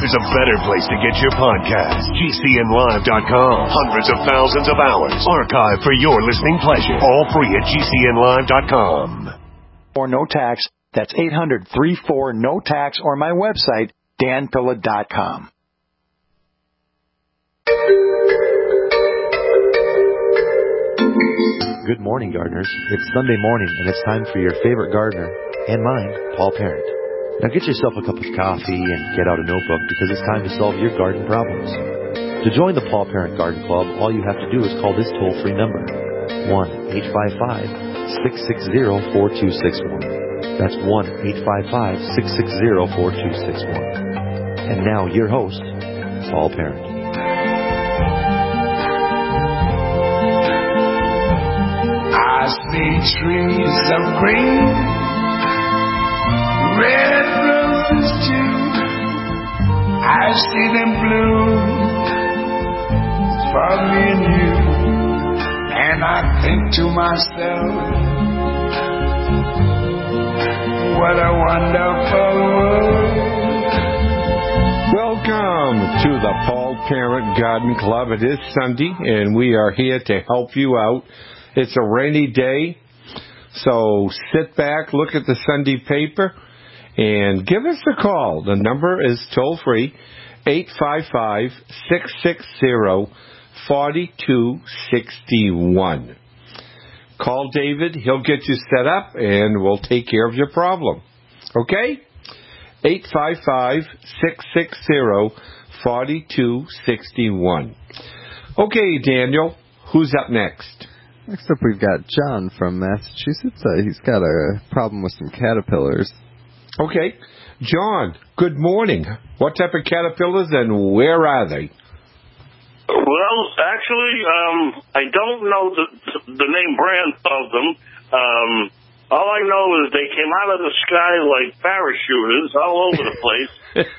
there's a better place to get your podcast. GCNlive.com. Hundreds of thousands of hours archived for your listening pleasure. All free at GCNlive.com. Or no tax. That's 800-34-NO-TAX or my website, danpilla.com. Good morning, gardeners. It's Sunday morning, and it's time for your favorite gardener, and mine, Paul Parent. Now get yourself a cup of coffee and get out a notebook because it's time to solve your garden problems. To join the Paul Parent Garden Club, all you have to do is call this toll-free number, 1-855-660-4261. That's 1-855-660-4261. And now, your host, Paul Parent. I see trees of green, red roses too. I see them bloom for me and you. And I think to myself, what a wonderful world. Welcome to the Paul Parent Garden Club. It is Sunday, and we are here to help you out. It's a rainy day, so sit back, look at the Sunday paper, and give us a call. The number is toll-free, 855-660-4261. Call David. He'll get you set up, and we'll take care of your problem. Okay? 855-660-4261. Okay, Daniel, who's up next? Next up, we've got John from Massachusetts. He's got a problem with some caterpillars. Okay. John, good morning. What type of caterpillars and where are they? Well, actually, I don't know the name brand of them. All I know is they came out of the sky like parachuters all over the place.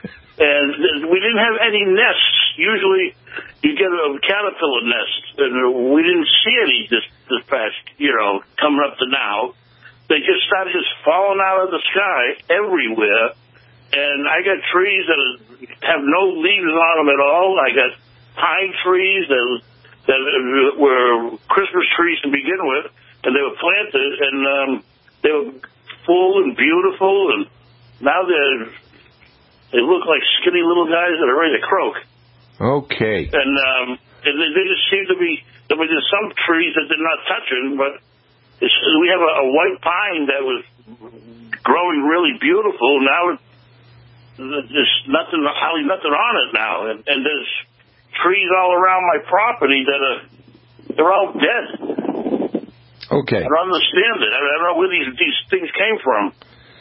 And we didn't have any nests. Usually you get a caterpillar nest, and we didn't see any this past, coming up to now. They just started falling out of the sky everywhere. And I got trees that have no leaves on them at all. I got pine trees that were Christmas trees to begin with, and they were planted, and they were full and beautiful, and now they look like skinny little guys that are ready to croak. Okay. And they just seem to be, there's some trees that they're not touching, but we have a white pine that was growing really beautiful. Now there's hardly nothing on it now. And there's trees all around my property they're all dead. Okay. I don't understand it. I don't know where these things came from.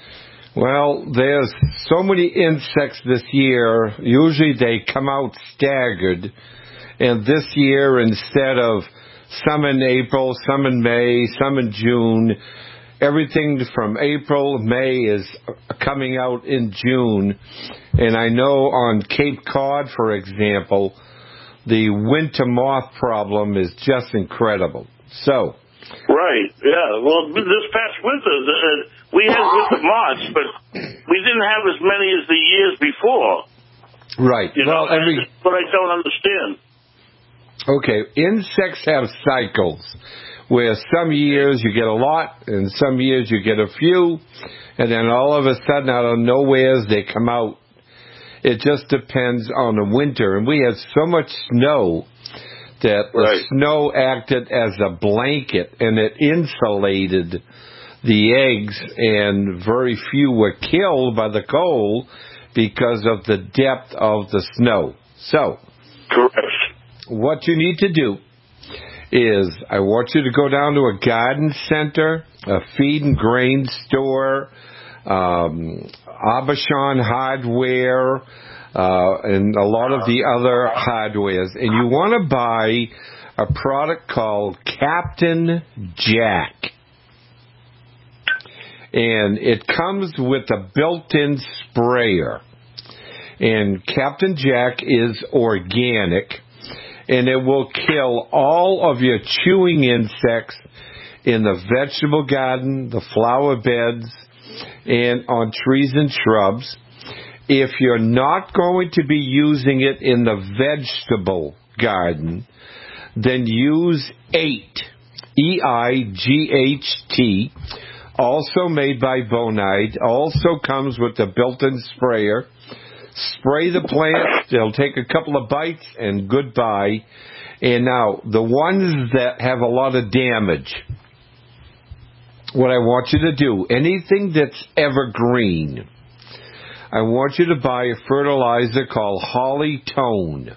Well, there's so many insects this year. Usually they come out staggered. And this year, instead of some in April, some in May, some in June, everything from April, May is coming out in June. And I know on Cape Cod, for example, the winter moth problem is just incredible. So. Right, yeah. Well, this past winter, we had winter moths, but we didn't have as many as the years before. Right. Well, but I don't understand. Okay, insects have cycles where some years you get a lot and some years you get a few, and then all of a sudden out of nowhere they come out. It just depends on the winter, and we had so much snow that the snow acted as a blanket, and it insulated the eggs, and very few were killed by the cold because of the depth of the snow. So, what you need to do is I want you to go down to a garden center, a feed and grain store, Abishon Hardware, and a lot of the other hardwares. And you want to buy a product called Captain Jack. And it comes with a built-in sprayer. And Captain Jack is organic. And it will kill all of your chewing insects in the vegetable garden, the flower beds, and on trees and shrubs. if you're not going to be using it in the vegetable garden, then use 8, EIGHT, also made by Bonide, also comes with the built-in sprayer. Spray the plants, they'll take a couple of bites, and goodbye. And now, the ones that have a lot of damage, what I want you to do, anything that's evergreen, I want you to buy a fertilizer called Holly Tone.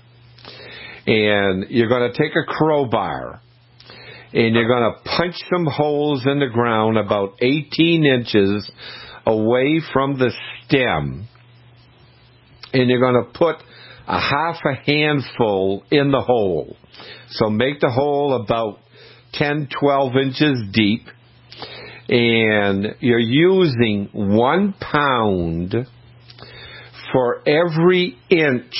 And you're going to take a crowbar, and you're going to punch some holes in the ground about 18 inches away from the stem. And you're going to put a half a handful in the hole. So make the hole about 10, 12 inches deep. And you're using 1 pound for every inch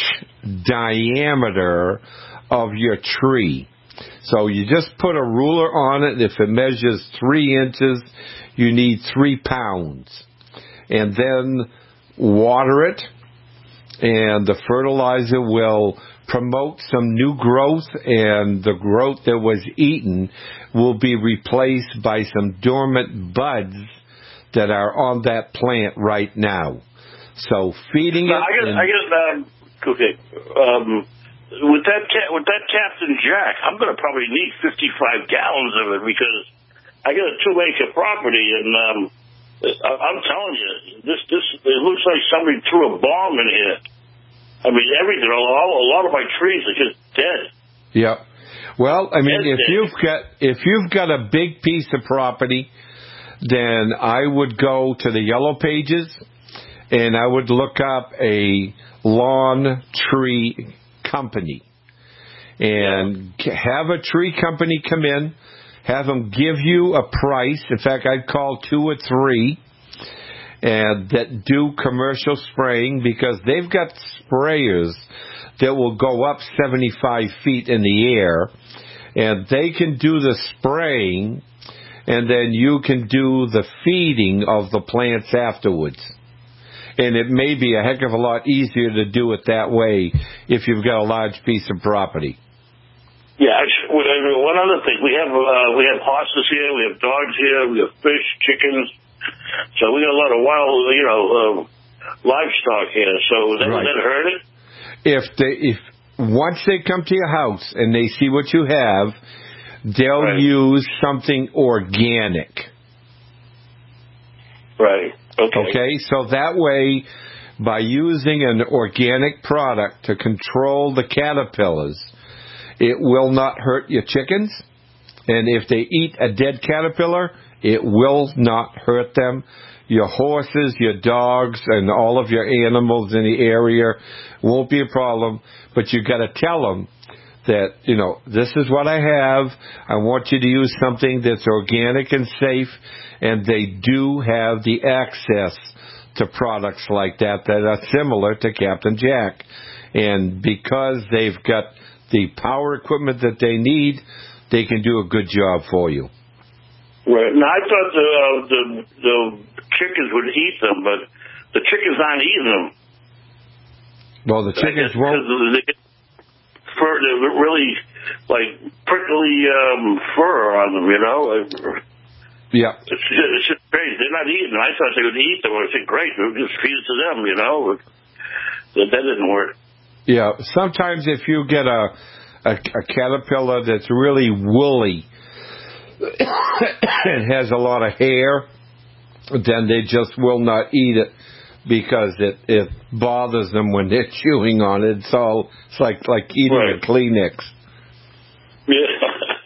diameter of your tree. So you just put a ruler on it. If it measures 3 inches, you need 3 pounds. And then water it, and the fertilizer will promote some new growth, and the growth that was eaten will be replaced by some dormant buds that are on that plant right now. So feeding it. Okay. With that Captain Jack, I'm going to probably need 55 gallons of it because I got a 2-acre property, and I'm telling you, this it looks like somebody threw a bomb in here. I mean, everything. A lot of my trees are just dead. Yep. Well, I mean, if you've got a big piece of property, then I would go to the Yellow Pages, and I would look up a lawn tree company, and have a tree company come in, have them give you a price. In fact, I'd call 2 or 3 and that do commercial spraying, because they've got sprayers that will go up 75 feet in the air, and they can do the spraying, and then you can do the feeding of the plants afterwards. And it may be a heck of a lot easier to do it that way if you've got a large piece of property. Yeah, one other thing. We have horses here, we have dogs here, we have fish, chickens. So we got a lot of wild, livestock here. So that hurt it? If once they come to your house and they see what you have, they'll use something organic. Right. Okay, so that way, by using an organic product to control the caterpillars, it will not hurt your chickens. And if they eat a dead caterpillar, it will not hurt them. Your horses, your dogs, and all of your animals in the area won't be a problem. But you got to tell them that, this is what I have. I want you to use something that's organic and safe. And they do have the access to products like that are similar to Captain Jack. And because they've got the power equipment that they need, they can do a good job for you. Right. Now, I thought the chickens would eat them, but the chickens aren't eating them. Well, the chickens won't. They get fur, they're really, prickly fur on them, Yeah. It's just crazy. They're not eating them. I thought they would eat them. I said, great, we'll just feed it to them, But that didn't work. Yeah. Sometimes if you get a caterpillar that's really woolly and has a lot of hair, then they just will not eat it because it bothers them when they're chewing on it. It's like eating a Kleenex. Yeah.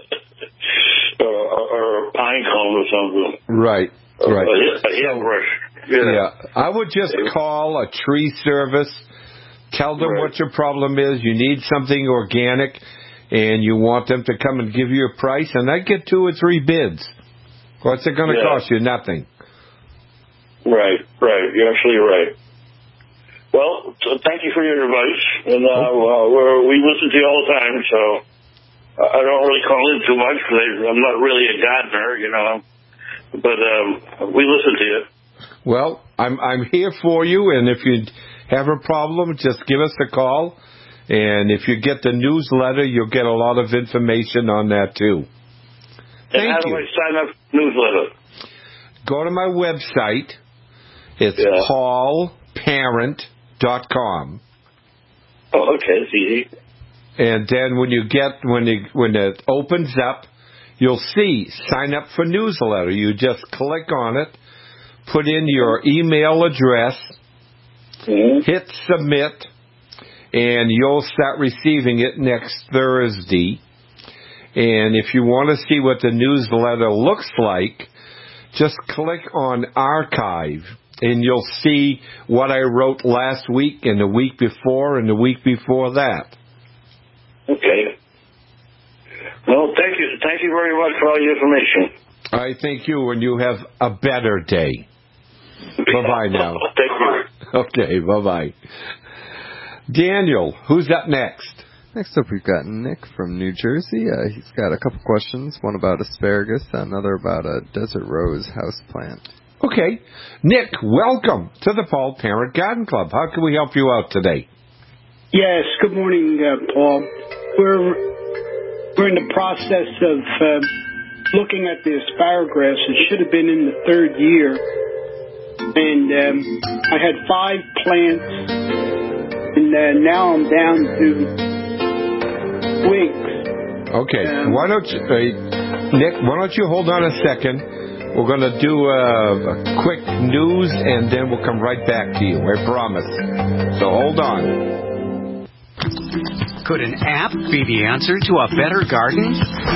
or a pine cone or something. Right. A hairbrush. Yeah. I would just call a tree service. Tell them what your problem is. You need something organic, and you want them to come and give you a price, and I'd get 2 or 3 bids. What's it going to cost you? Nothing. Right. You're absolutely right. Well, thank you for your advice, and we listen to you all the time, so I don't really call in too much because I'm not really a gardener, but we listen to you. Well, I'm here for you, and if you have a problem, just give us a call. And if you get the newsletter, you'll get a lot of information on that, too. And how do I sign up for the newsletter? Go to my website. It's paulparent.com. Oh, okay, that's easy. And then when it opens up, you'll see sign up for newsletter. You just click on it, put in your email address, hit submit, and you'll start receiving it next Thursday. And if you want to see what the newsletter looks like, just click on archive, and you'll see what I wrote last week and the week before and the week before that. Okay. Well, thank you. Thank you very much for all your information. I thank you, and you have a better day. Bye-bye now. Thank you. Okay, bye-bye. Daniel, who's up next? Next up, we've got Nick from New Jersey. He's got a couple questions, one about asparagus, another about a desert rose houseplant. Okay. Nick, welcome to the Paul Parent Garden Club. How can we help you out today? Yes, good morning, Paul. We're in the process of looking at the asparagus. It should have been in the third year. And I had 5 plants, and now I'm down to twigs. Okay, why don't you, Nick, why don't you hold on a second? We're going to do a quick news, and then we'll come right back to you, I promise. So hold on. Could an app be the answer to a better garden?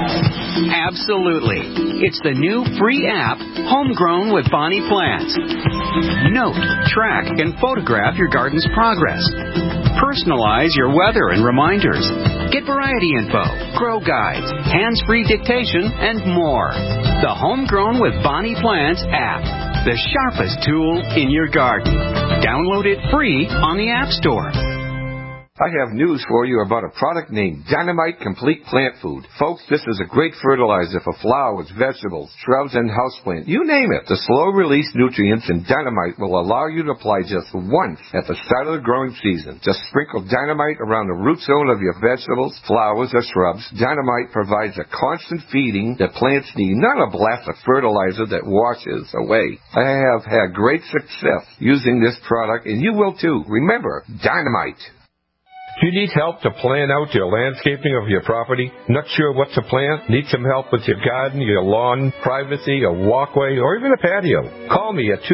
Absolutely. It's the new free app, Homegrown with Bonnie Plants. Note, track, and photograph your garden's progress. Personalize your weather and reminders. Get variety info, grow guides, hands-free dictation, and more. The Homegrown with Bonnie Plants app, the sharpest tool in your garden. Download it free on the App Store. I have news for you about a product named Dynamite Complete Plant Food. Folks, this is a great fertilizer for flowers, vegetables, shrubs, and houseplant. You name it. The slow-release nutrients in Dynamite will allow you to apply just once at the start of the growing season. Just sprinkle Dynamite around the root zone of your vegetables, flowers, or shrubs. Dynamite provides a constant feeding that plants need, not a blast of fertilizer that washes away. I have had great success using this product, and you will too. Remember, Dynamite. Do you need help to plan out your landscaping of your property? Not sure what to plant? Need some help with your garden, your lawn, privacy, a walkway, or even a patio? Call me at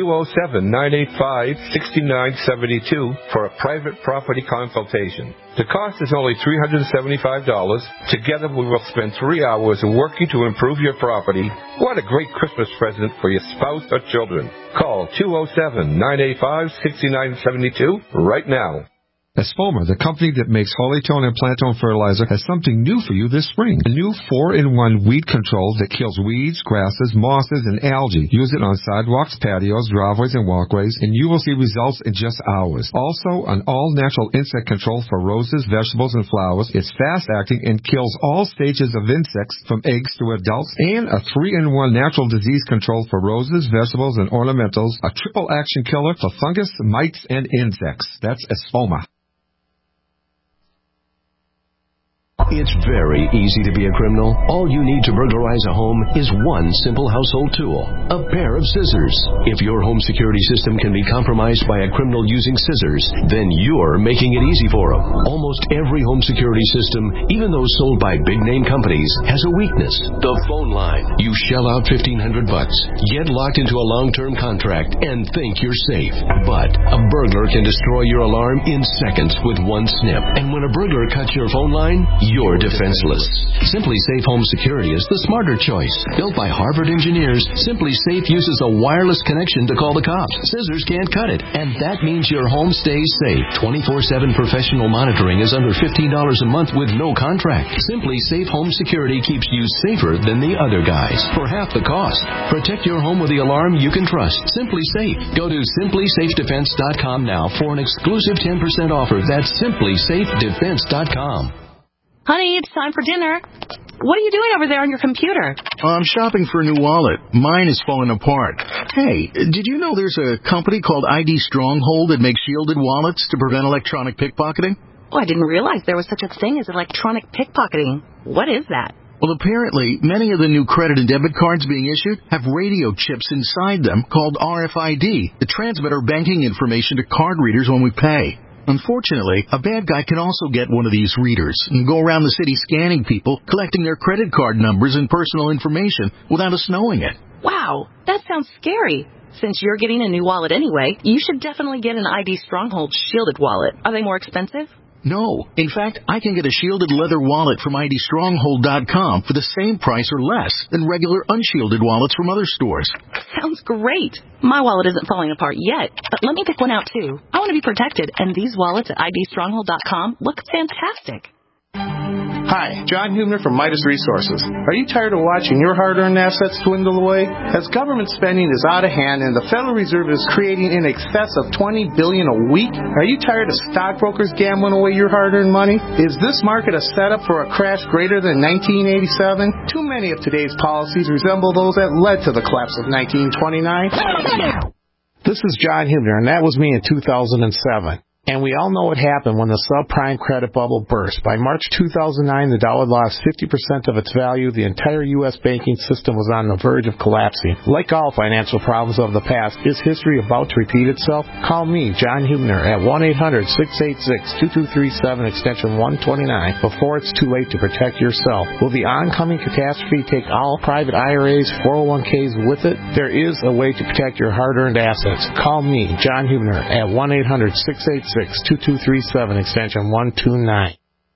207-985-6972 for a private property consultation. The cost is only $375. Together we will spend 3 hours working to improve your property. What a great Christmas present for your spouse or children. Call 207-985-6972 right now. Espoma, the company that makes Holytone and Plantone fertilizer, has something new for you this spring. A new 4-in-1 weed control that kills weeds, grasses, mosses, and algae. Use it on sidewalks, patios, driveways, and walkways, and you will see results in just hours. Also, an all-natural insect control for roses, vegetables, and flowers. It's fast-acting and kills all stages of insects from eggs to adults. And a 3-in-1 natural disease control for roses, vegetables, and ornamentals. A triple-action killer for fungus, mites, and insects. That's Espoma. It's very easy to be a criminal. All you need to burglarize a home is one simple household tool, a pair of scissors. If your home security system can be compromised by a criminal using scissors, then you're making it easy for them. Almost every home security system, even those sold by big-name companies, has a weakness, the phone line. You shell out $1,500, get locked into a long-term contract, and think you're safe. But a burglar can destroy your alarm in seconds with one snip. And when a burglar cuts your phone line, you're defenseless. Simply Safe Home Security is the smarter choice. Built by Harvard engineers, Simply Safe uses a wireless connection to call the cops. Scissors can't cut it, and that means your home stays safe. 24/7 professional monitoring is under $15 a month with no contract. Simply Safe Home Security keeps you safer than the other guys for half the cost. Protect your home with the alarm you can trust. Simply Safe. Go to simplysafedefense.com now for an exclusive 10% offer. That's simplysafedefense.com. Honey, it's time for dinner. What are you doing over there on your computer? I'm shopping for a new wallet. Mine is falling apart. Hey, did you know there's a company called ID Stronghold that makes shielded wallets to prevent electronic pickpocketing? Oh, I didn't realize there was such a thing as electronic pickpocketing. What is that? Well, apparently, many of the new credit and debit cards being issued have radio chips inside them called RFID that transmit our banking information to card readers when we pay. Unfortunately, a bad guy can also get one of these readers and go around the city scanning people, collecting their credit card numbers and personal information without us knowing it. Wow, that sounds scary. Since you're getting a new wallet anyway, you should definitely get an ID Stronghold shielded wallet. Are they more expensive? No. In fact, I can get a shielded leather wallet from IDStronghold.com for the same price or less than regular unshielded wallets from other stores. Sounds great. My wallet isn't falling apart yet, but let me pick one out too. I want to be protected, and these wallets at IDStronghold.com look fantastic. Hi, John Hubner from Midas Resources. Are you tired of watching your hard-earned assets dwindle away? As government spending is out of hand and the Federal Reserve is creating in excess of $20 billion a week, are you tired of stockbrokers gambling away your hard-earned money? Is this market a setup for a crash greater than 1987? Too many of today's policies resemble those that led to the collapse of 1929. This is John Hubner, and that was me in 2007. And we all know what happened when the subprime credit bubble burst. By March 2009, the dollar lost 50% of its value. The entire U.S. banking system was on the verge of collapsing. Like all financial problems of the past, is history about to repeat itself? Call me, John Hubner, at 1-800-686-2237, extension 129, before it's too late to protect yourself. Will the oncoming catastrophe take all private IRAs, 401ks with it? There is a way to protect your hard-earned assets. Call me, John Hubner, at 1-800-686-2237, extension 129.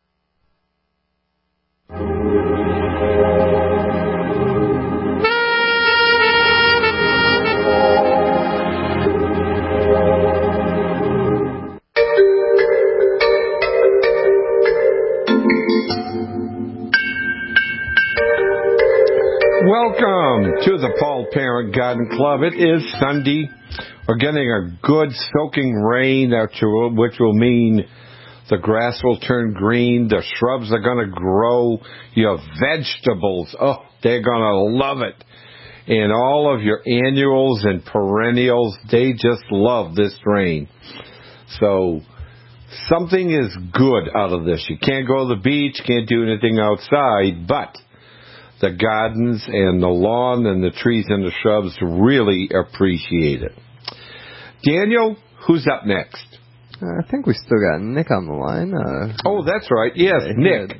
Welcome to the Paul Parent Garden Club. It is Sunday. We're getting a good soaking rain, which will mean the grass will turn green, the shrubs are going to grow, your vegetables, they're going to love it. And all of your annuals and perennials, they just love this rain. So something is good out of this. You can't go to the beach, can't do anything outside, but the gardens and the lawn and the trees and the shrubs really appreciate it. Daniel, who's up next? I think we still got Nick on the line. That's right. Yes, Nick.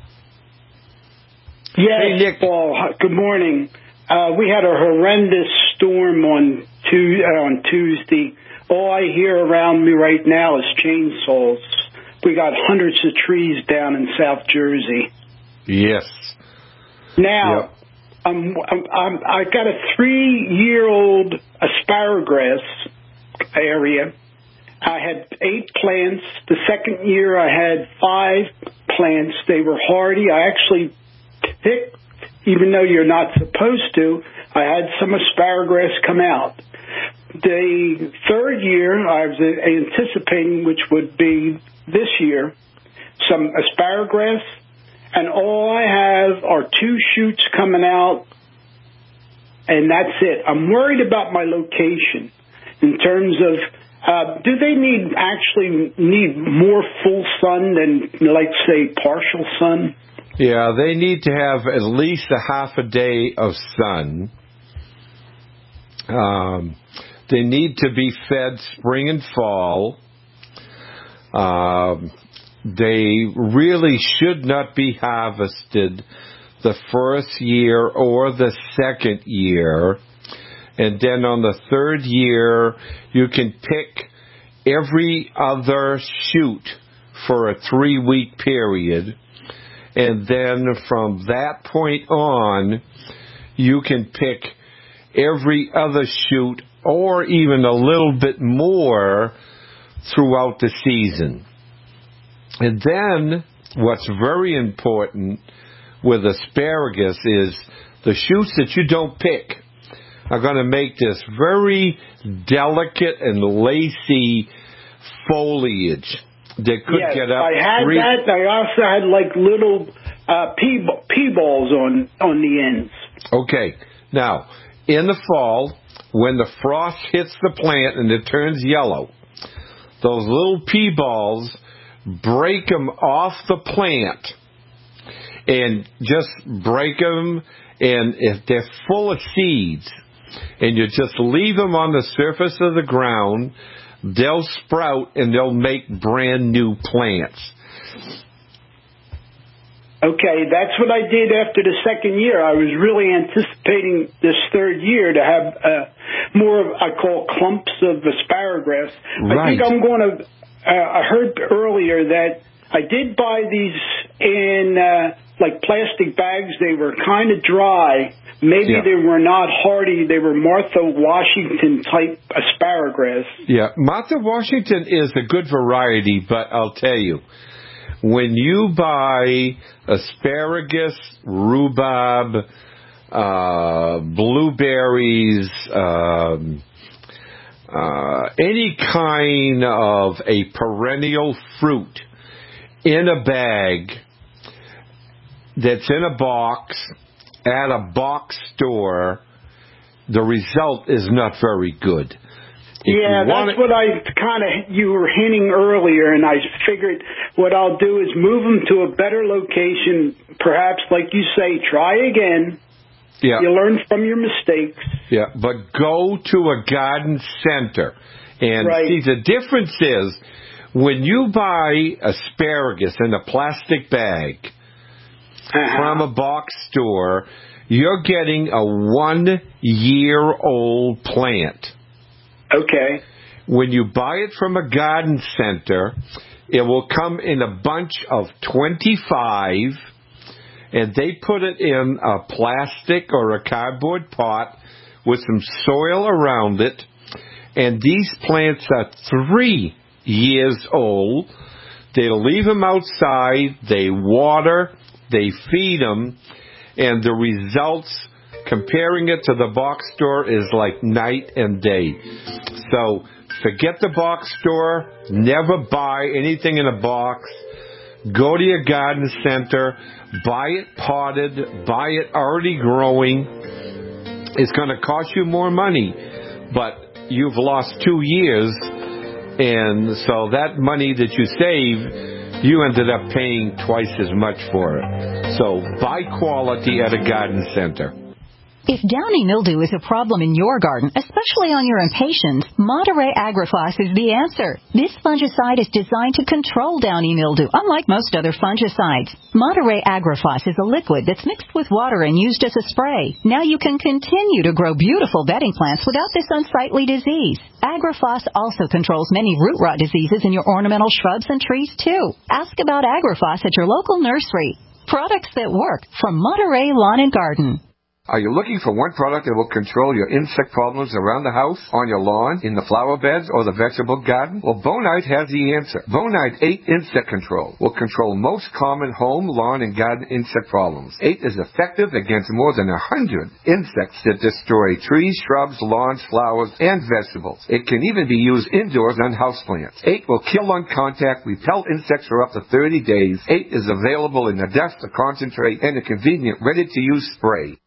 Yes, hey, Nick. Paul. Good morning. We had a horrendous storm on Tuesday. All I hear around me right now is chainsaws. We got hundreds of trees down in South Jersey. Yes. Now, I got a 3-year-old asparagus area. I had 8 plants. The second year I had 5 plants. They were hardy. I actually picked, even though you're not supposed to, I had some asparagus come out. The third year I was anticipating, which would be this year, some asparagus, and all I have are 2 shoots coming out, and that's it. I'm worried about my location in terms of, do they actually need more full sun than, like, say, partial sun? Yeah, they need to have at least a half a day of sun. They need to be fed spring and fall. They really should not be harvested the first year or the second year. And then on the third year, you can pick every other shoot for a 3-week period. And then from that point on, you can pick every other shoot or even a little bit more throughout the season. And then what's very important with asparagus is the shoots that you don't pick are going to make this very delicate and lacy foliage that could get up. I had that. I also had like little pea balls on the ends. Okay. Now, in the fall, when the frost hits the plant and it turns yellow, those little pea balls, break them off the plant and just break them, and if they're full of seeds, and you just leave them on the surface of the ground, they'll sprout and they'll make brand new plants. Okay, that's what I did after the second year. I was really anticipating this third year to have more of, I call, clumps of asparagus. Right. I think I'm going to, I heard earlier that I did buy these in like plastic bags. They were kind of dry. Maybe they were not hardy. They were Martha Washington type asparagus. Yeah, Martha Washington is a good variety, but I'll tell you, when you buy asparagus, rhubarb, blueberries, any kind of a perennial fruit in a bag that's in a box at a box store, the result is not very good. That's what you were hinting earlier, and I figured what I'll do is move them to a better location, perhaps, like you say, try again. Yeah. You learn from your mistakes. Yeah, but go to a garden center. And see, the difference is, when you buy asparagus in a plastic bag from a box store, you're getting a 1-year-old plant. Okay. When you buy it from a garden center, it will come in a bunch of 25, and they put it in a plastic or a cardboard pot with some soil around it, and these plants are 3 years old. They leave them outside, they water, they feed them, and the results, comparing it to the box store, is like night and day. So forget the box store. Never buy anything in a box. Go to your garden center. Buy it potted. Buy it already growing. It's going to cost you more money, but you've lost 2 years, and so that money that you saved, you ended up paying twice as much for it. So buy quality at a garden center. If downy mildew is a problem in your garden, especially on your impatiens, Monterey Agrifos is the answer. This fungicide is designed to control downy mildew, unlike most other fungicides. Monterey Agrifos is a liquid that's mixed with water and used as a spray. Now you can continue to grow beautiful bedding plants without this unsightly disease. Agrifos also controls many root rot diseases in your ornamental shrubs and trees, too. Ask about Agrifos at your local nursery. Products that work from Monterey Lawn and Garden. Are you looking for one product that will control your insect problems around the house, on your lawn, in the flower beds, or the vegetable garden? Well, Bonide has the answer. Bonide 8 Insect Control will control most common home, lawn, and garden insect problems. 8 is effective against more than 100 insects that destroy trees, shrubs, lawns, flowers, and vegetables. It can even be used indoors on houseplants. 8 will kill on contact, repel insects for up to 30 days. 8 is available in a dust, a concentrate, and a convenient ready-to-use spray.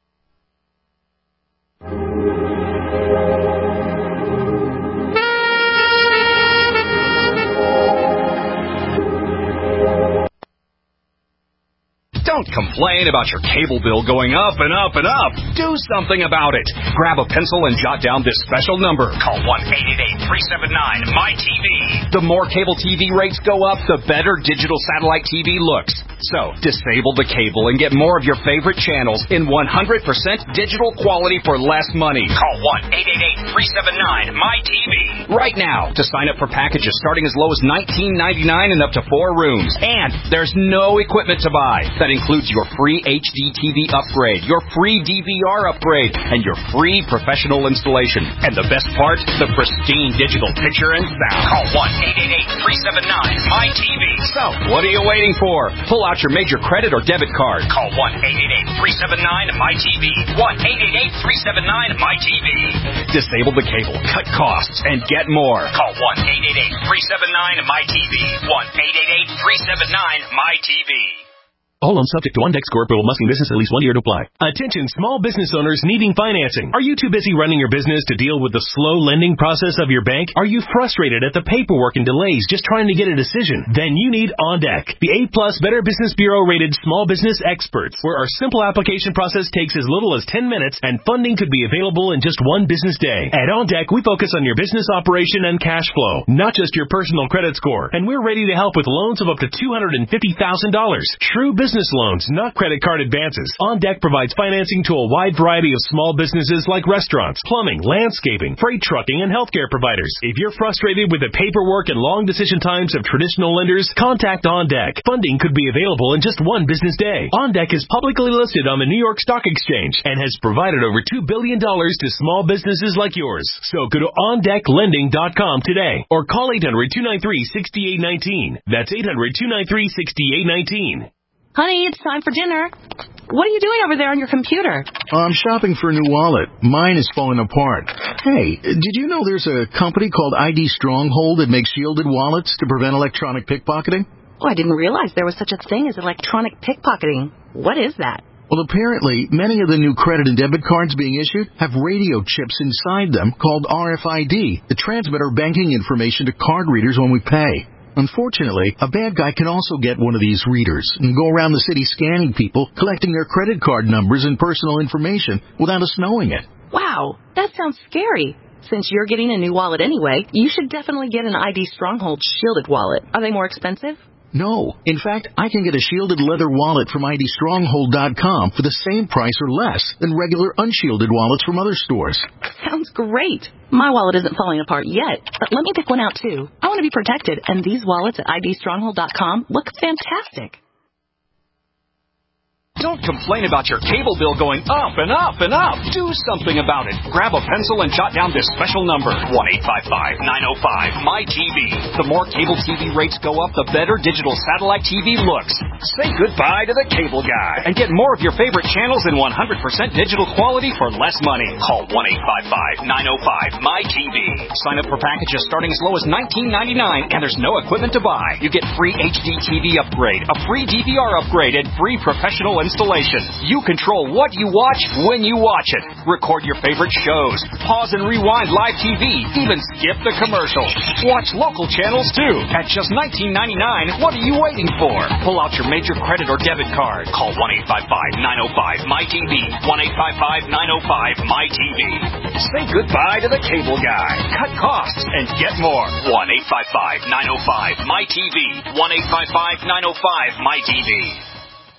Don't complain about your cable bill going up and up and up. Do something about it. Grab a pencil and jot down this special number. Call 1-888-379-MY-TV. The more cable TV rates go up, the better digital satellite TV looks. So, disable the cable and get more of your favorite channels in 100% digital quality for less money. Call 1-888-379-MY-TV right now to sign up for packages starting as low as $19.99 and up to 4 rooms. And there's no equipment to buy. That includes your free HD TV upgrade, your free DVR upgrade, and your free professional installation. And the best part, the pristine digital picture and sound. Call 1-888-379-MY-TV. So, what are you waiting for? Pull out your major credit or debit card. Call 1-888-379-MY-TV. 1-888-379-MY-TV. Disable the cable, cut costs, and get more. Call 1-888-379-MY-TV. 1-888-379-MY-TV. All loans subject to OnDeck score, approval, must be in business at least 1 year to apply. Attention small business owners needing financing. Are you too busy running your business to deal with the slow lending process of your bank? Are you frustrated at the paperwork and delays just trying to get a decision? Then you need OnDeck, the A+ Better Business Bureau rated small business experts, where our simple application process takes as little as 10 minutes and funding could be available in just 1 business day. At OnDeck, we focus on your business operation and cash flow, not just your personal credit score. And we're ready to help with loans of up to $250,000. True business loans, not credit card advances. OnDeck provides financing to a wide variety of small businesses like restaurants, plumbing, landscaping, freight trucking, and healthcare providers. If you're frustrated with the paperwork and long decision times of traditional lenders, contact OnDeck. Funding could be available in just 1 business day. OnDeck is publicly listed on the New York Stock Exchange and has provided over $2 billion to small businesses like yours. So go to OnDeckLending.com today or call 800-293-6819. That's 800-293-6819. Honey, it's time for dinner. What are you doing over there on your computer? I'm shopping for a new wallet. Mine is falling apart. Hey, did you know there's a company called ID Stronghold that makes shielded wallets to prevent electronic pickpocketing? Oh, I didn't realize there was such a thing as electronic pickpocketing. What is that? Well, apparently, many of the new credit and debit cards being issued have radio chips inside them called RFID that transmit our banking information to card readers when we pay. Unfortunately, a bad guy can also get one of these readers and go around the city scanning people, collecting their credit card numbers and personal information without us knowing it. Wow, that sounds scary. Since you're getting a new wallet anyway, you should definitely get an ID Stronghold shielded wallet. Are they more expensive? No. In fact, I can get a shielded leather wallet from IDStronghold.com for the same price or less than regular unshielded wallets from other stores. Sounds great. My wallet isn't falling apart yet, but let me pick one out too. I want to be protected, and these wallets at IDStronghold.com look fantastic. Don't complain about your cable bill going up and up and up. Do something about it. Grab a pencil and jot down this special number, 1-855-905-MyTV. The more cable TV rates go up, the better digital satellite TV looks. Say goodbye to the cable guy and get more of your favorite channels in 100% digital quality for less money. Call 1-855-905-MyTV. Sign up for packages starting as low as $19.99, and there's no equipment to buy. You get free HD TV upgrade, a free DVR upgrade, and free professional installation. You control what you watch when you watch it. Record your favorite shows. Pause and rewind live TV. Even skip the commercials. Watch local channels too. At just $19.99, what are you waiting for? Pull out your major credit or debit card. Call 1-855-905-MyTV. 1-855-905-MyTV. Say goodbye to the cable guy. Cut costs and get more. 1-855-905-MyTV. 1-855-905-MyTV.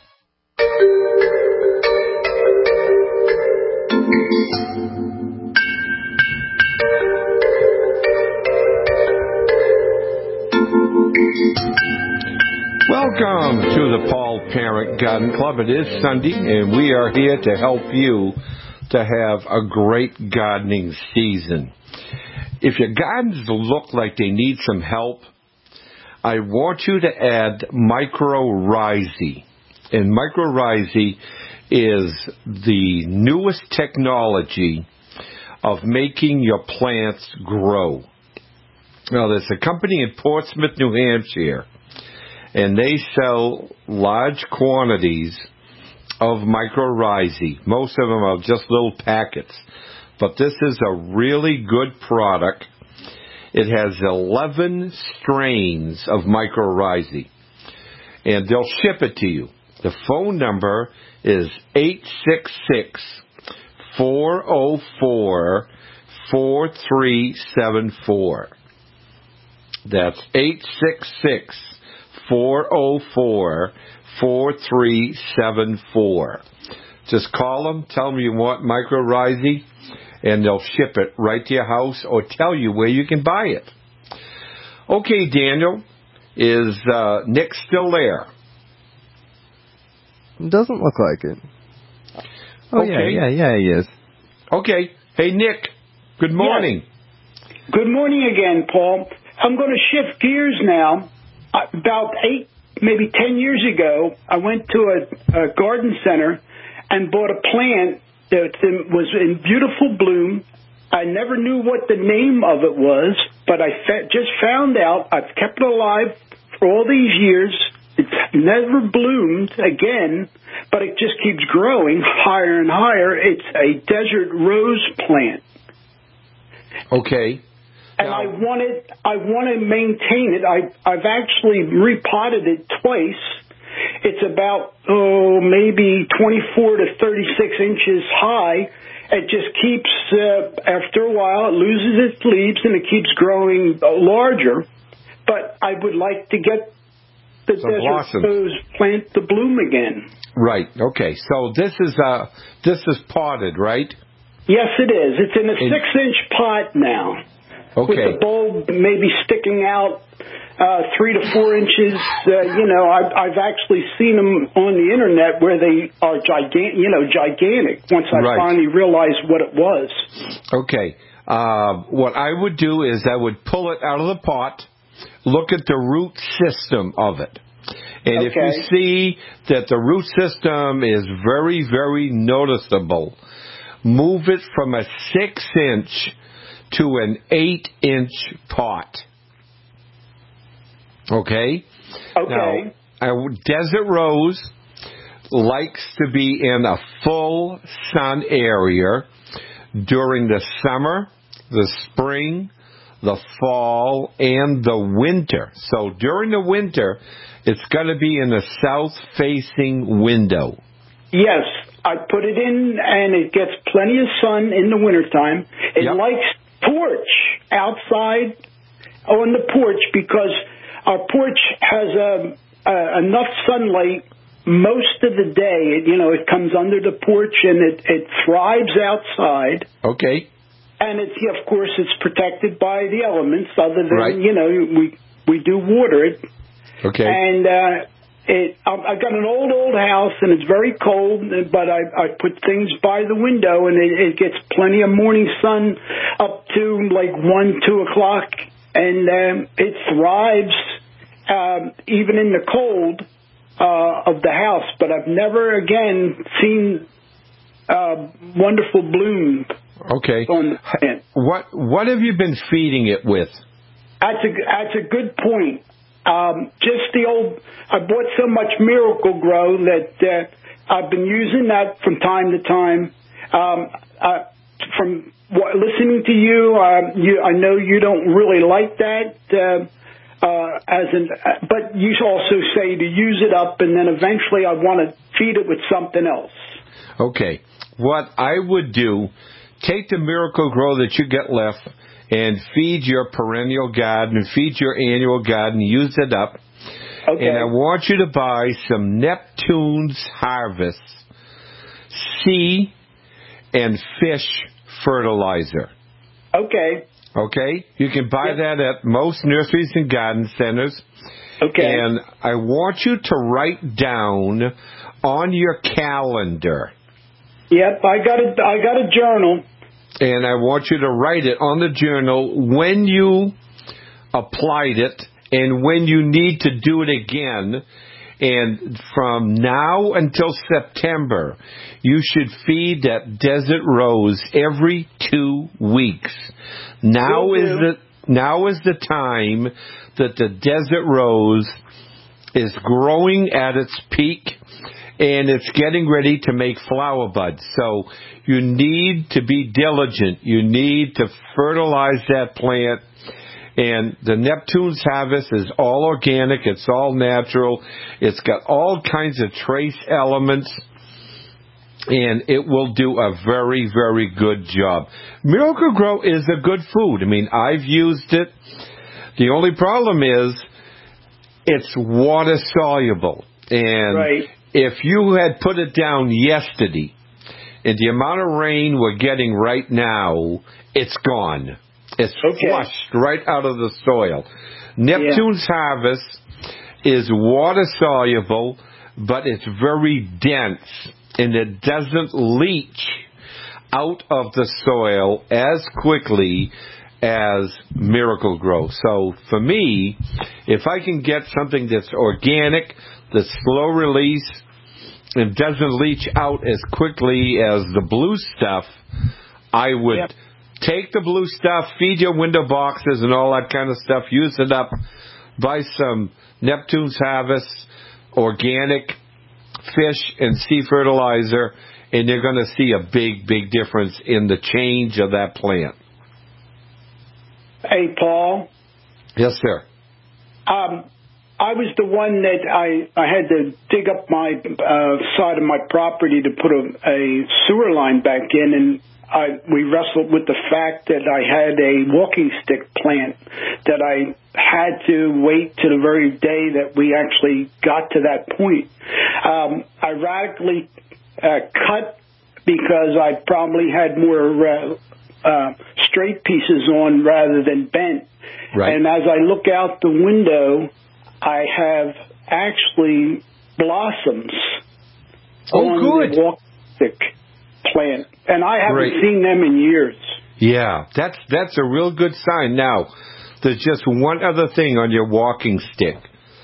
Welcome to the Paul Parent Garden Club. It is Sunday, and we are here to help you to have a great gardening season. If your gardens look like they need some help, I want you to add mycorrhizae. And mycorrhizae is the newest technology of making your plants grow. Now, there's a company in Portsmouth, New Hampshire, and they sell large quantities of mycorrhizae. Most of them are just little packets. But this is a really good product. It has 11 strains of mycorrhizae, and they'll ship it to you. The phone number is 866-404-4374. That's 866-404-4374. Just call them, tell them you want mycorrhizae, and they'll ship it right to your house or tell you where you can buy it. Okay, Daniel, is Nick still there? Doesn't look like it. Oh, okay. Yeah, he is. Okay. Hey, Nick, good morning. Yes. Good morning again, Paul. I'm going to shift gears now. About 8, maybe 10 years ago, I went to a garden center and bought a plant that was in beautiful bloom. I never knew what the name of it was, but I just found out. I've kept it alive for all these years. never bloomed again, but it just keeps growing higher and higher. It's a desert rose plant. Okay. And I want to maintain it. I've actually repotted it twice. It's about, maybe 24 to 36 inches high. It just keeps, after a while, it loses its leaves and it keeps growing larger. But I would like to get the desert rose plant to bloom again. Right. Okay. So this is potted, right? Yes, it is. It's in a 6-inch pot now. Okay. With the bulb maybe sticking out 3 to 4 inches. I've actually seen them on the internet where they are gigantic. Once I finally realized what it was. Okay. What I would do is I would pull it out of the pot, look at the root system of it. And if you see that the root system is very, very noticeable, move it from a 6-inch to an 8-inch pot. Okay? Okay. Now, desert rose likes to be in a full sun area during the summer, the spring, the fall, and the winter. So during the winter, it's got to be in a south-facing window. Yes, I put it in, and it gets plenty of sun in the wintertime. It likes porch outside on the porch because our porch has enough sunlight most of the day. It comes under the porch, and it thrives outside. Okay. And of course, it's protected by the elements. Other than we do water it. Okay. And I've got an old house, and it's very cold. But I put things by the window, and it gets plenty of morning sun up to like 1, 2 o'clock, and it thrives even in the cold of the house. But I've never again seen wonderful bloom. Okay. What have you been feeding it with? That's a good point. Just the old. I bought so much Miracle Grow that I've been using that from time to time. From listening to you, I know you don't really like that. But you also say to use it up, and then eventually I want to feed it with something else. Okay. What I would do. Take the Miracle Grow that you get left and feed your perennial garden, feed your annual garden, use it up. Okay. And I want you to buy some Neptune's Harvest sea and fish fertilizer. Okay. Okay? You can buy that at most nurseries and garden centers. Okay. And I want you to write down on your calendar. Yep, I got a journal. And I want you to write it on the journal when you applied it and when you need to do it again. And from now until September, you should feed that desert rose every 2 weeks. Now is the time that the desert rose is growing at its peak. And it's getting ready to make flower buds. So you need to be diligent. You need to fertilize that plant. And the Neptune's Harvest is all organic. It's all natural. It's got all kinds of trace elements. And it will do a very, very good job. Miracle Grow is a good food. I mean, I've used it. The only problem is it's water soluble. And if you had put it down yesterday, and the amount of rain we're getting right now, it's gone. It's flushed right out of the soil. Neptune's Harvest is water soluble, but it's very dense, and it doesn't leach out of the soil as quickly as Miracle Grow. So for me, if I can get something that's organic, that's slow release, and doesn't leach out as quickly as the blue stuff, I would take the blue stuff, feed your window boxes and all that kind of stuff, use it up, buy some Neptune's Harvest, organic fish and sea fertilizer, and you're going to see a big, big difference in the change of that plant. Hey, Paul. Yes, sir. I was the one that I had to dig up my side of my property to put a sewer line back in, and we wrestled with the fact that I had a walking stick plant that I had to wait to the very day that we actually got to that point. I radically cut because I probably had more straight pieces on rather than bent. Right. And as I look out the window, I have actually blossoms on the walking stick plant, and I haven't seen them in years. Yeah, that's a real good sign. Now, there's just one other thing on your walking stick.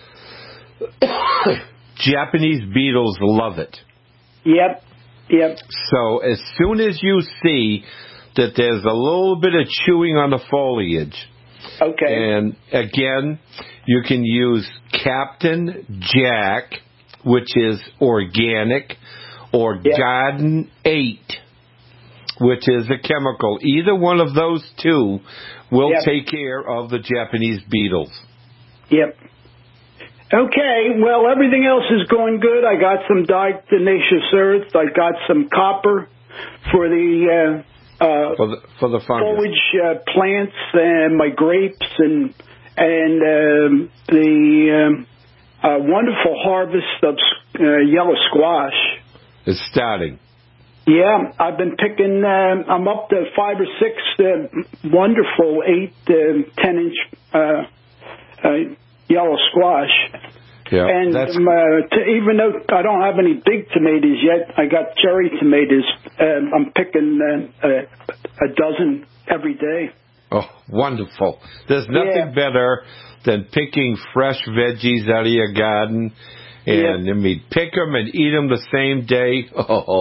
Japanese beetles love it. Yep. So as soon as you see that there's a little bit of chewing on the foliage, and again, you can use Captain Jack, which is organic, or Garden 8, which is a chemical. Either one of those two will take care of the Japanese beetles. Yep. Okay, well, everything else is going good. I got some diatomaceous earth. I got some copper for the for the fungus. Foliage plants and my grapes and the wonderful harvest of yellow squash. It's starting. Yeah, I've been picking, I'm up to 5 or 6 wonderful 8 to 10-inch yellow squash. Yeah, and even though I don't have any big tomatoes yet, I got cherry tomatoes. I'm picking a dozen every day. Oh, wonderful. There's nothing better than picking fresh veggies out of your garden. And I mean, pick them and eat them the same day.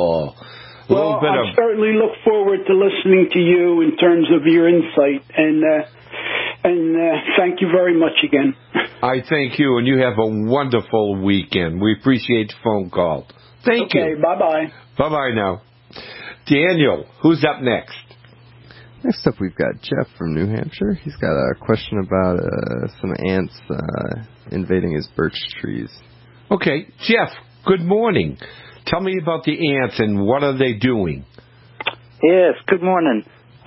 I certainly look forward to listening to you in terms of your insight. And thank you very much again. I thank you, and you have a wonderful weekend. We appreciate the phone call. Thank you. Okay, bye-bye. Bye-bye now. Daniel, who's up next? Next up, we've got Jeff from New Hampshire. He's got a question about some ants invading his birch trees. Okay, Jeff, good morning. Tell me about the ants and what are they doing? Yes, good morning.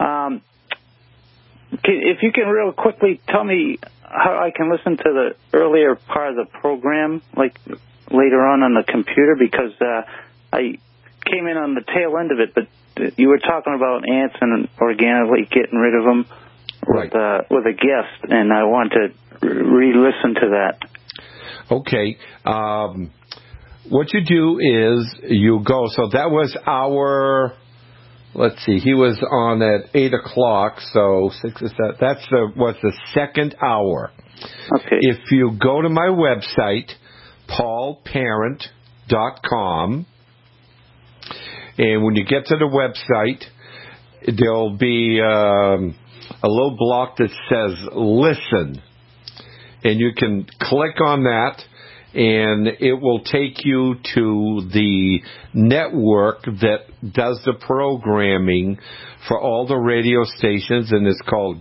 If you can real quickly tell me how I can listen to the earlier part of the program, like later on the computer, because I came in on the tail end of it, but you were talking about ants and organically getting rid of them with a guest, and I want to re-listen to that. Okay. What you do is you go. So that was our. Let's see. He was on at 8 o'clock. So 6 is that. Was the second hour. Okay. If you go to my website, paulparent.com, and when you get to the website, there'll be a little block that says "Listen." And you can click on that, and it will take you to the network that does the programming for all the radio stations, and it's called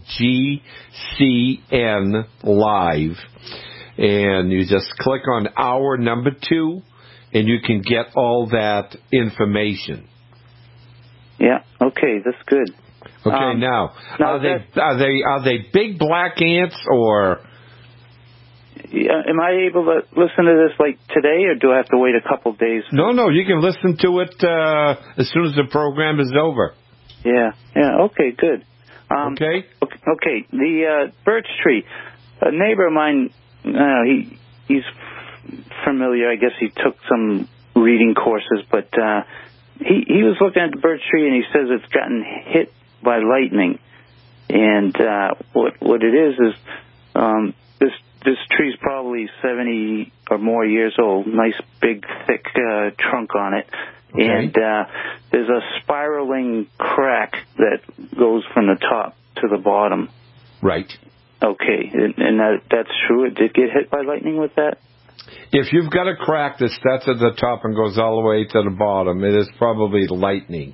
GCN Live. And you just click on hour number 2, and you can get all that information. Yeah, okay, that's good. Okay, now are they big black ants or? Am I able to listen to this like today, or do I have to wait a couple days? No, you can listen to it as soon as the program is over. Yeah, okay, good. Okay, the birch tree. A neighbor of mine, he's familiar. I guess he took some reading courses, but he was looking at the birch tree, and he says it's gotten hit by lightning. And what it is this tree's probably 70 or more years old. Nice, big, thick trunk on it. Okay. And there's a spiraling crack that goes from the top to the bottom. Right. Okay. And that's true? It did get hit by lightning with that? If you've got a crack that starts at the top and goes all the way to the bottom, it is probably lightning.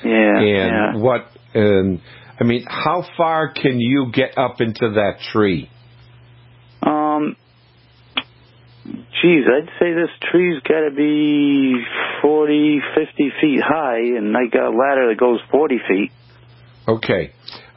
I mean, how far can you get up into that tree? I'd say this tree's got to be 40, 50 feet high, and I got a ladder that goes 40 feet. Okay.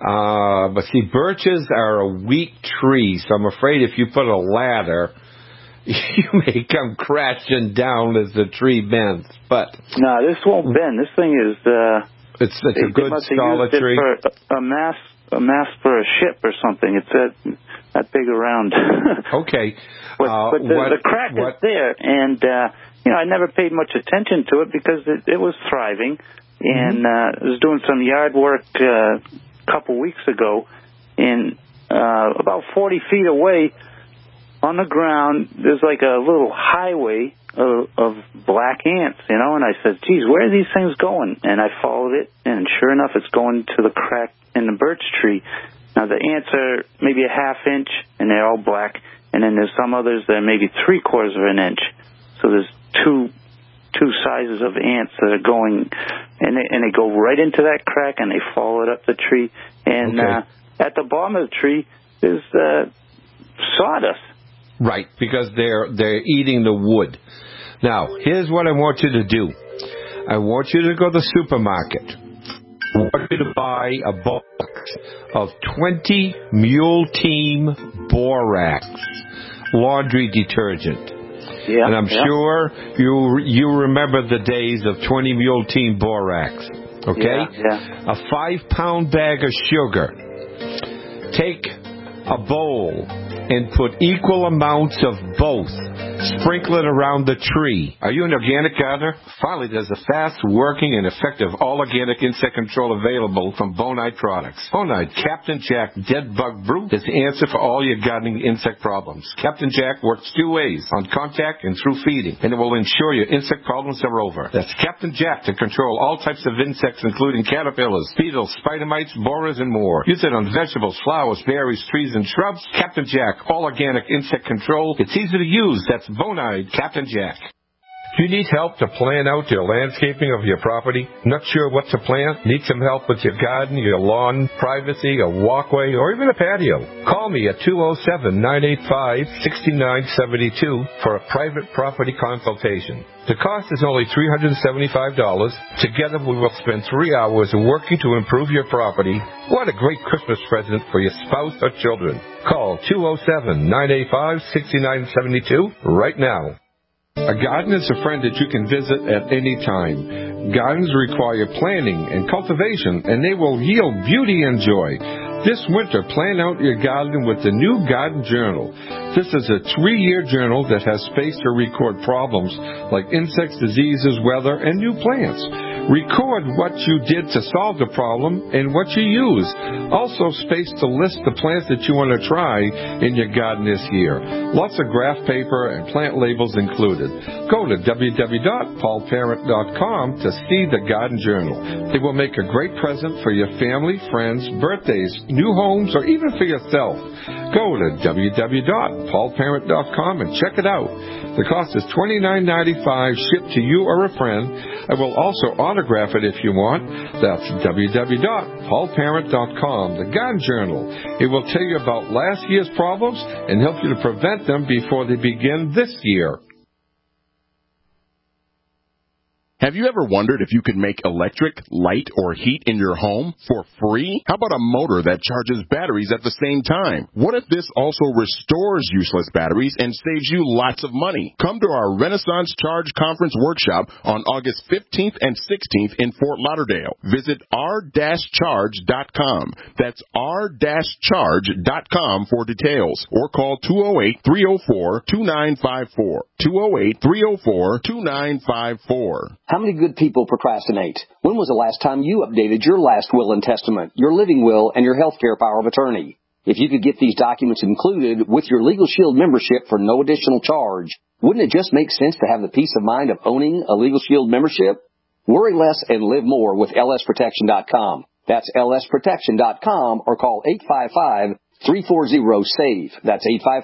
But see, birches are a weak tree, so I'm afraid if you put a ladder, you may come crashing down as the tree bends. But no, this won't bend. This thing is... it's a good solid tree. For a mast for a ship or something. It's that big around. Okay. But the crack is there, and I never paid much attention to it because it was thriving, and I was doing some yard work a couple weeks ago, and about 40 feet away on the ground, there's like a little highway of black ants, and I said, geez, where are these things going? And I followed it, and sure enough, it's going to the crack in the birch tree. Now, the ants are maybe a half inch, and they're all black. And then there's some others that are maybe 3/4 of an inch. So there's two sizes of ants that are going, and they go right into that crack, and they follow it up the tree. And at the bottom of the tree is sawdust. Right, because they're eating the wood. Now, here's what I want you to do. I want you to go to the supermarket. I want you to buy a box of 20 Mule Team Borax laundry detergent. Yeah, and I'm sure you remember the days of 20 Mule Team Borax. Okay? Yeah. A 5-pound bag of sugar. Take a bowl and put equal amounts of both. Sprinkle it around the tree. Are you an organic gardener? Finally, there's a fast-working and effective all-organic insect control available from Bonide Products. Bonide Captain Jack Dead Bug Brew is the answer for all your gardening insect problems. Captain Jack works 2 ways, on contact and through feeding, and it will ensure your insect problems are over. That's Captain Jack to control all types of insects, including caterpillars, beetles, spider mites, borers, and more. Use it on vegetables, flowers, berries, trees, and shrubs. Captain Jack, all-organic insect control. It's easy to use. That's Bonide Captain Jack. Do you need help to plan out your landscaping of your property? Not sure what to plant? Need some help with your garden, your lawn, privacy, a walkway, or even a patio? Call me at 207-985-6972 for a private property consultation. The cost is only $375. Together we will spend 3 hours working to improve your property. What a great Christmas present for your spouse or children. Call 207-985-6972 right now. A garden is a friend that you can visit at any time. Gardens require planning and cultivation, and they will yield beauty and joy. This winter, plan out your garden with the new Garden Journal. This is a 3-year journal that has space to record problems like insects, diseases, weather, and new plants. Record what you did to solve the problem and what you use. Also space to list the plants that you want to try in your garden this year. Lots of graph paper and plant labels included. Go to www.paulparent.com to see the Garden Journal. It will make a great present for your family, friends, birthdays, new homes, or even for yourself. Go to www.paulparent.com and check it out. The cost is $29.95 shipped to you or a friend. I will also autograph it if you want. That's www.paulparent.com, the Garden Journal. It will tell you about last year's problems and help you to prevent them before they begin this year. Have you ever wondered if you could make electric, light, or heat in your home for free? How about a motor that charges batteries at the same time? What if this also restores useless batteries and saves you lots of money? Come to our Renaissance Charge Conference Workshop on August 15th and 16th in Fort Lauderdale. Visit r-charge.com. That's r-charge.com for details. Or call 208-304-2954. 208-304-2954. How many good people procrastinate? When was the last time you updated your last will and testament, your living will, and your health care power of attorney? If you could get these documents included with your Legal Shield membership for no additional charge, wouldn't it just make sense to have the peace of mind of owning a Legal Shield membership? Worry less and live more with lsprotection.com. That's lsprotection.com or call 855-340-SAVE. That's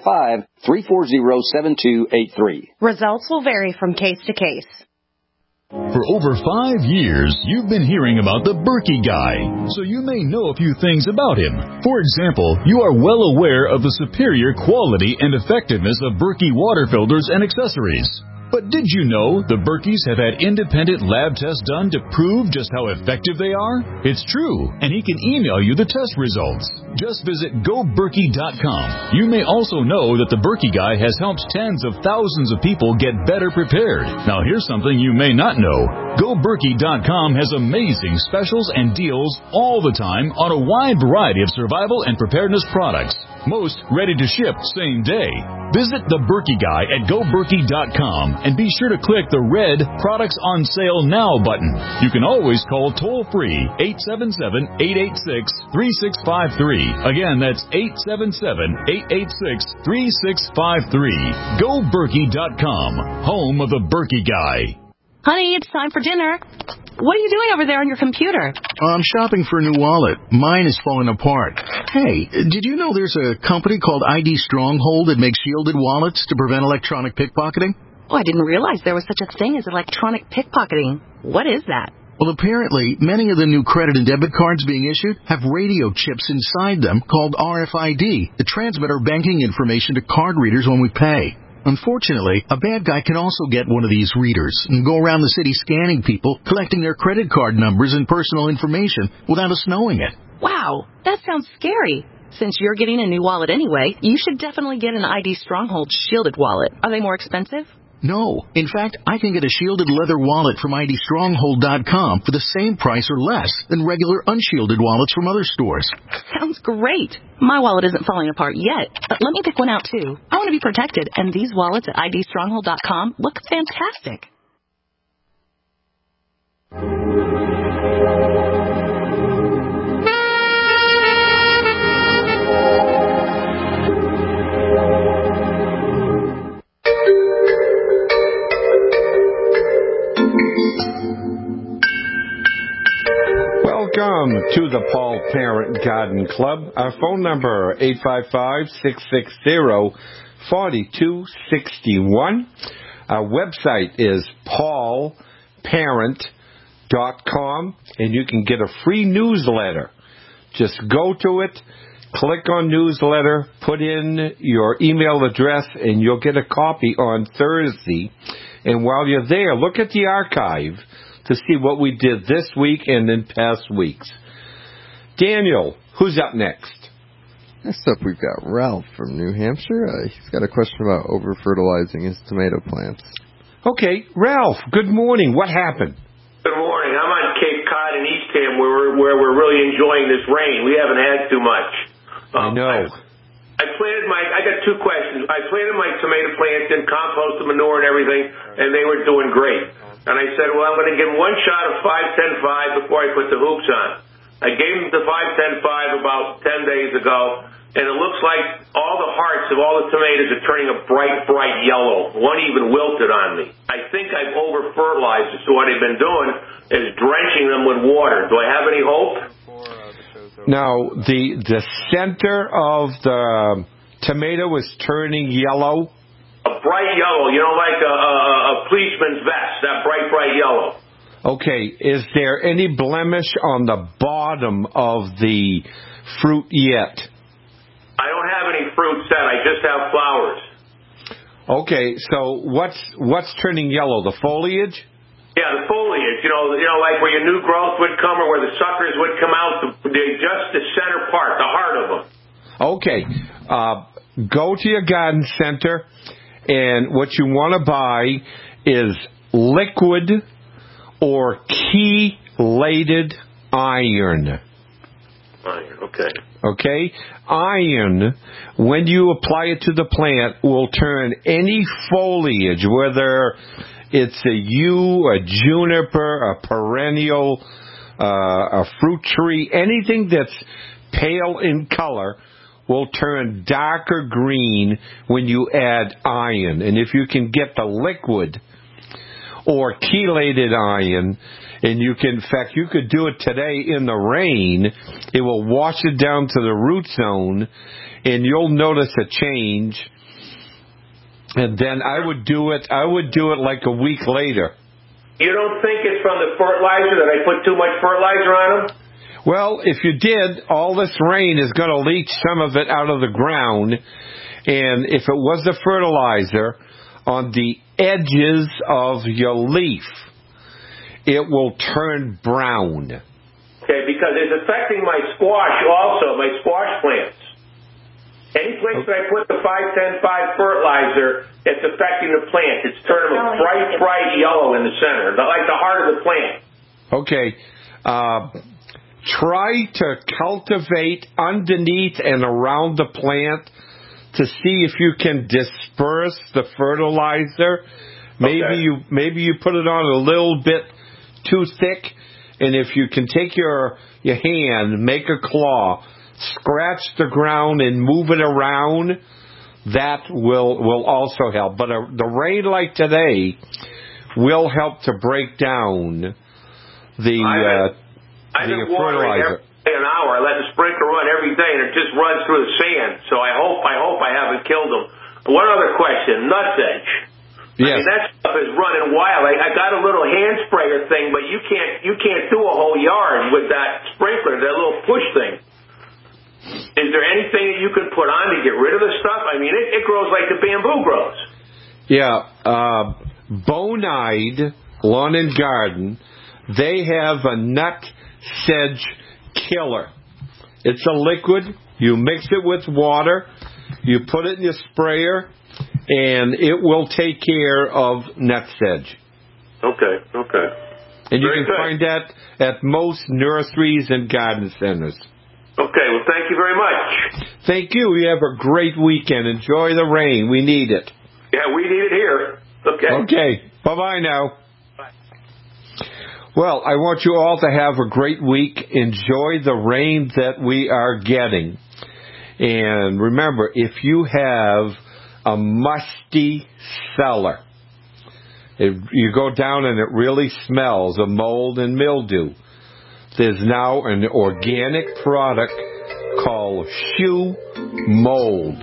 855-340-7283. Results will vary from case to case. For over 5 years, you've been hearing about the Berkey Guy, so you may know a few things about him. For example, you are well aware of the superior quality and effectiveness of Berkey water filters and accessories. But did you know the Berkeys have had independent lab tests done to prove just how effective they are? It's true, and he can email you the test results. Just visit GoBerkey.com. You may also know that the Berkey Guy has helped tens of thousands of people get better prepared. Now here's something you may not know. GoBerkey.com has amazing specials and deals all the time on a wide variety of survival and preparedness products. Most ready to ship same day. Visit the Berkey Guy at GoBerkey.com and be sure to click the red Products on Sale Now button. You can always call toll-free 877-886-3653. Again, that's 877-886-3653. GoBerkey.com, home of the Berkey Guy. Honey, it's time for dinner. What are you doing over there on your computer? I'm shopping for a new wallet. Mine is falling apart. Hey, did you know there's a company called ID Stronghold that makes shielded wallets to prevent electronic pickpocketing? Oh, I didn't realize there was such a thing as electronic pickpocketing. What is that? Well, apparently, many of the new credit and debit cards being issued have radio chips inside them called RFID that transmit our banking information to card readers when we pay. Unfortunately, a bad guy can also get one of these readers and go around the city scanning people, collecting their credit card numbers and personal information without us knowing it. Wow, that sounds scary. Since you're getting a new wallet anyway, you should definitely get an ID Stronghold shielded wallet. Are they more expensive? No. In fact, I can get a shielded leather wallet from IDStronghold.com for the same price or less than regular unshielded wallets from other stores. Sounds great. My wallet isn't falling apart yet, but let me pick one out too. I want to be protected, and these wallets at IDStronghold.com look fantastic. Welcome to the Paul Parent Garden Club. Our phone number, 855-660-4261. Our website is paulparent.com, and you can get a free newsletter. Just go to it, click on newsletter, put in your email address, and you'll get a copy on Thursday. And while you're there, look at the archive to see what we did this week and in past weeks. Daniel, who's up next? Next up, we've got Ralph from New Hampshire. He's got a question about over-fertilizing his tomato plants. Okay, Ralph, good morning. What happened? Good morning. I'm on Cape Cod in Eastham where we're really enjoying this rain. We haven't had too much. I know. I got two questions. I planted my tomato plants in, composted manure and everything, and they were doing great. And I said, well, I'm going to give them one shot of 5-10-5 before I put the hoops on. I gave them the 5-10-5 about 10 days ago, and it looks like all the hearts of all the tomatoes are turning a bright, bright yellow. One even wilted on me. I think I've over-fertilized it, so what I've been doing is drenching them with water. Do I have any hope? Now, the center of the tomato is turning yellow. A bright yellow, like a policeman's vest, that bright, bright yellow. Okay, is there any blemish on the bottom of the fruit yet? I don't have any fruit set, I just have flowers. Okay, so what's turning yellow, the foliage? Yeah, the foliage, like where your new growth would come or where the suckers would come out, just the center part, the heart of them. Okay, go to your garden center. And what you want to buy is liquid or chelated iron. Iron, okay. Okay? Iron, when you apply it to the plant, will turn any foliage, whether it's a yew, a juniper, a perennial, a fruit tree, anything that's pale in color, will turn darker green when you add iron. And if you can get the liquid or chelated iron. And you could do it today in the rain. It will wash it down to the root zone, and you'll notice a change. And then I would do it like a week later. You don't think it's from the fertilizer, that I put too much fertilizer on them? Well, if you did, all this rain is going to leach some of it out of the ground. And if it was the fertilizer on the edges of your leaf, it will turn brown. Okay, because it's affecting my squash also, my squash plants. Any place that I put the 5-10-5 fertilizer, it's affecting the plant. It's turning them bright yellow in the center, like the heart of the plant. Okay. Try to cultivate underneath and around the plant to see if you can disperse the fertilizer. Maybe you put it on a little bit too thick, and if you can take your hand, make a claw, scratch the ground and move it around, that will also help. But the rain like today will help to break down the I've been watering fertilizer. every day an hour. I let the sprinkler run every day, and it just runs through the sand. So I hope I haven't killed them. One other question: nutsedge. Yes. I mean, that stuff is running wild. I got a little hand sprayer thing, but you can't do a whole yard with that sprinkler, that little push thing. Is there anything that you can put on to get rid of the stuff? I mean, it grows like the bamboo grows. Yeah, Bonide Lawn and Garden, they have a nut sedge killer. It's a liquid. You mix it with water. You put it in your sprayer, and it will take care of nut sedge. Okay. And you can find that at most nurseries and garden centers. Okay, well, thank you very much. Thank you. You have a great weekend. Enjoy the rain. We need it. Yeah, we need it here. Okay. Bye-bye now. Bye. Well, I want you all to have a great week. Enjoy the rain that we are getting. And remember, if you have a musty cellar, you go down and it really smells of mold and mildew, there's now an organic product called Shoe Mold.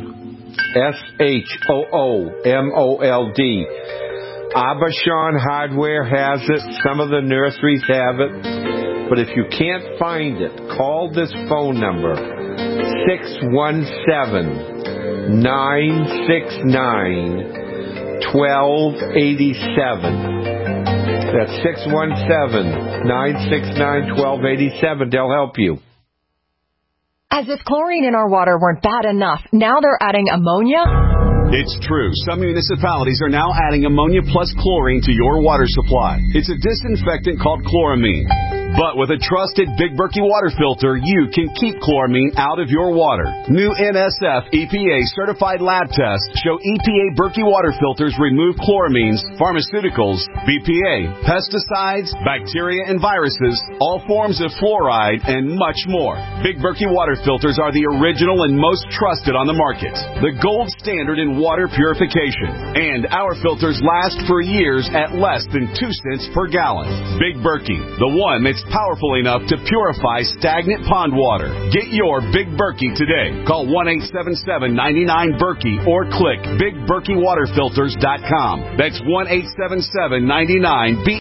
SHOOMOLD. Abashan Hardware has it. Some of the nurseries have it. But if you can't find it, call this phone number, 617-969-1287. That's 617-969-1287. They'll help you. As if chlorine in our water weren't bad enough, now they're adding ammonia? It's true. Some municipalities are now adding ammonia plus chlorine to your water supply. It's a disinfectant called chloramine. But with a trusted Big Berkey water filter, you can keep chloramine out of your water. New NSF EPA certified lab tests show EPA Berkey water filters remove chloramines, pharmaceuticals, BPA, pesticides, bacteria and viruses, all forms of fluoride, and much more. Big Berkey water filters are the original and most trusted on the market. The gold standard in water purification. And our filters last for years at less than 2 cents per gallon. Big Berkey, the one that's powerful enough to purify stagnant pond water. Get your Big Berkey today. Call 1-877-99-BERKEY or click BigBerkeyWaterFilters.com. That's 1-877-99-BERKEY.